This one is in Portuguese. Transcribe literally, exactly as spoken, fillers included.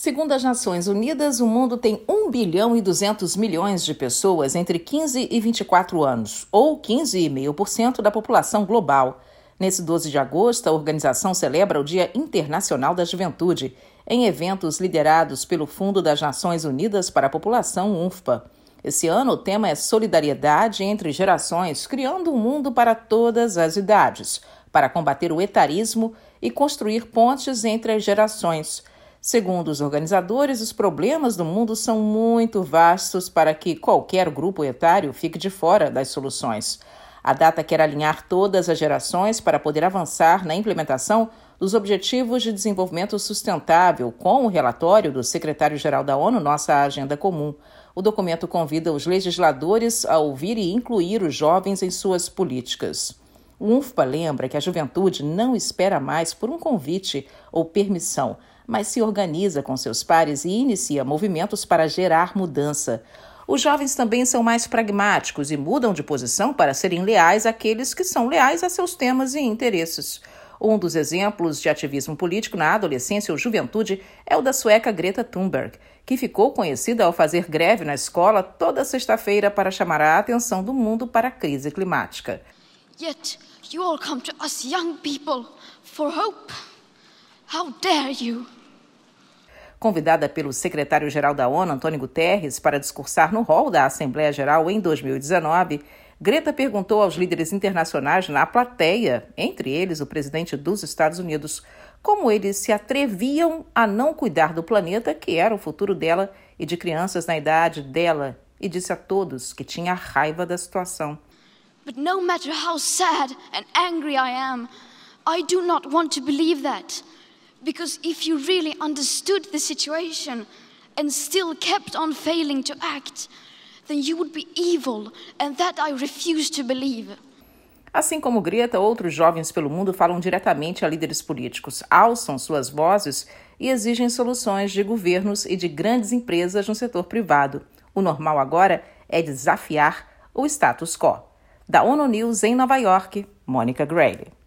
Segundo as Nações Unidas, o mundo tem um bilhão e duzentos milhões de pessoas entre quinze e vinte e quatro anos, ou quinze vírgula cinco por cento da população global. Nesse doze de agosto, a organização celebra o Dia Internacional da Juventude, em eventos liderados pelo Fundo das Nações Unidas para a População, UNFPA. Esse ano, o tema é solidariedade entre gerações, criando um mundo para todas as idades, para combater o etarismo e construir pontes entre as gerações. Segundo os organizadores, os problemas do mundo são muito vastos para que qualquer grupo etário fique de fora das soluções. A data quer alinhar todas as gerações para poder avançar na implementação dos Objetivos de Desenvolvimento Sustentável, com o relatório do secretário-geral da ONU, Nossa Agenda Comum. O documento convida os legisladores a ouvir e incluir os jovens em suas políticas. O UNFPA lembra que a juventude não espera mais por um convite ou permissão, mas se organiza com seus pares e inicia movimentos para gerar mudança. Os jovens também são mais pragmáticos e mudam de posição para serem leais àqueles que são leais a seus temas e interesses. Um dos exemplos de ativismo político na adolescência ou juventude é o da sueca Greta Thunberg, que ficou conhecida ao fazer greve na escola toda sexta-feira para chamar a atenção do mundo para a crise climática. Yet you all come to us young people for hope. How dare you? Convidada pelo secretário-geral da ONU, Antônio Guterres, para discursar no hall da Assembleia Geral em dois mil e dezenove, Greta perguntou aos líderes internacionais na plateia, entre eles o presidente dos Estados Unidos, como eles se atreviam a não cuidar do planeta, que era o futuro dela e de crianças na idade dela, e disse a todos que tinha raiva da situação. But no matter how sad and angry I am, I do not want to believe that. Because if you really understood the situation and still kept on failing to act, then you would be evil, and that I refuse to believe. Assim como Greta, outros jovens pelo mundo falam diretamente a líderes políticos, alçam suas vozes e exigem soluções de governos e de grandes empresas no setor privado. O normal agora é desafiar o status quo. Da ONU News em Nova York, Mônica Grayle.